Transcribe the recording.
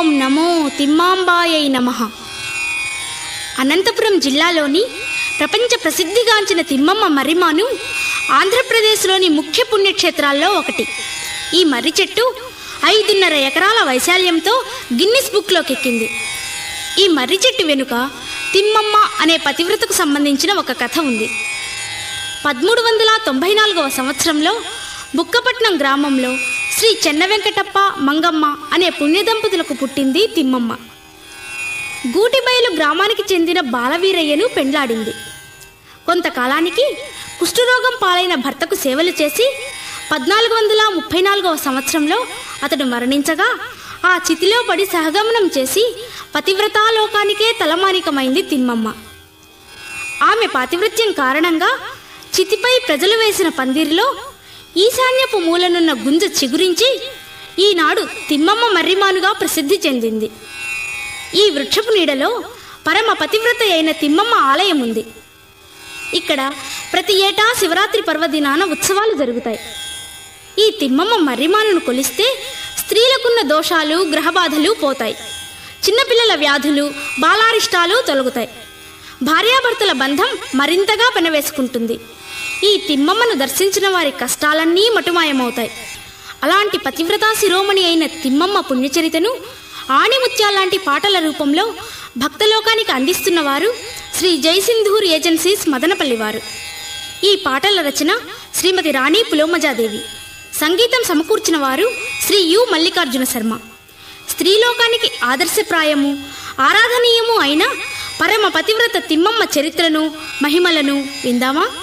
ఓం నమో తిమ్మాంబాయై నమః. అనంతపురం జిల్లాలోని ప్రపంచ ప్రసిద్ధిగాంచిన తిమ్మమ్మ మర్రిమాను ఆంధ్రప్రదేశ్లోని ముఖ్య పుణ్యక్షేత్రాల్లో ఒకటి. ఈ మర్రి చెట్టు 5.5 ఎకరాల వైశాల్యంతో గిన్నిస్ బుక్లోకి ఎక్కింది. ఈ మర్రి చెట్టు వెనుక తిమ్మమ్మ అనే పతివ్రతకు సంబంధించిన ఒక కథ ఉంది. 1394వ సంవత్సరంలో బుక్కపట్నం గ్రామంలో శ్రీ చెన్న వెంకటప్ప మంగమ్మ అనే పుణ్యదంపతులకు పుట్టింది తిమ్మమ్మ. గూటిబయలు గ్రామానికి చెందిన బాలవీరయ్యను పెండ్లాడింది. కొంతకాలానికి కుష్ఠరోగం పాలైన భర్తకు సేవలు చేసి 1434వ సంవత్సరంలో అతడు మరణించగా ఆ చితిలో పడి సహగమనం చేసి పతివ్రతాలోకానికే తలమానికమైంది తిమ్మమ్మ. ఆమె పాతివ్రత్యం కారణంగా చితిపై ప్రజలు వేసిన పందిరిలో ఈశాన్యపు మూలనున్న గుంజ చిగురించి ఈనాడు తిమ్మమ్మ మర్రిమానుగా ప్రసిద్ధి చెందింది. ఈ వృక్షపు నీడలో పరమ పతివ్రత అయిన తిమ్మమ్మ ఆలయం ఉంది. ఇక్కడ ప్రతి ఏటా శివరాత్రి పర్వదినాన ఉత్సవాలు జరుగుతాయి. ఈ తిమ్మమ్మ మర్రిమానును కొలిస్తే స్త్రీలకున్న దోషాలు గ్రహబాధలు పోతాయి, చిన్నపిల్లల వ్యాధులు బాలారిష్టాలు తొలగుతాయి, భార్యాభర్తల బంధం మరింతగా పెనవేసుకుంటుంది. ఈ తిమ్మమ్మను దర్శించిన వారి కష్టాలన్నీ మటుమాయమవుతాయి. అలాంటి పతివ్రతా శిరోమణి అయిన తిమ్మమ్మ పుణ్యచరితను ఆణిముత్యాలాంటి పాటల రూపంలో భక్తలోకానికి అందిస్తున్నవారు శ్రీ జయసింధూర్ ఏజెన్సీస్ మదనపల్లి వారు. ఈ పాటల రచన శ్రీమతి రాణి పులోమజాదేవి, సంగీతం సమకూర్చిన వారు శ్రీ యు మల్లికార్జున శర్మ. స్త్రీలోకానికి ఆదర్శప్రాయము ఆరాధనీయము అయిన పరమ పతివ్రత తిమ్మమ్మ చరిత్రను మహిమలను విందామా?